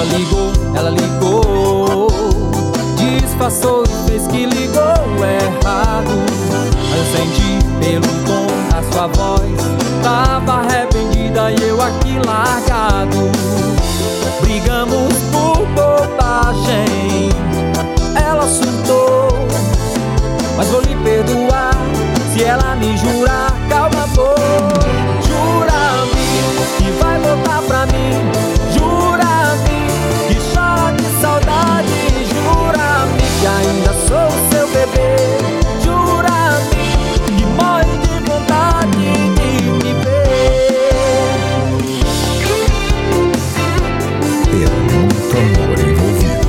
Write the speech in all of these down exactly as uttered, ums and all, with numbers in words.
ligou, ela ligou, disfarçou e fez que ligou errado. Mas eu senti pelo tom da sua voz, tava arrependida e eu aqui largado. Brigamos por bobagem, ela surtou, mas vou lhe perdoar se ela me jurar. Calma, amor, jura-me que vai voltar pra mim. Jura-me que chora de saudade. Jura-me que ainda sou seu bebê. Jura-me que morre de vontade de me ver. É muito amor envolvido.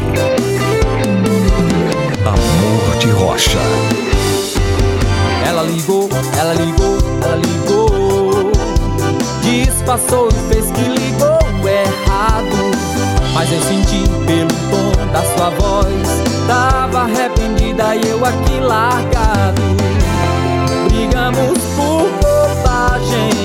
Amor de rocha. Ela ligou, ela ligou, ela ligou, disfarçou e fez que ligou errado. Mas eu senti pelo tom da sua voz, tava arrependida e eu aqui largado. Brigamos por bobagem,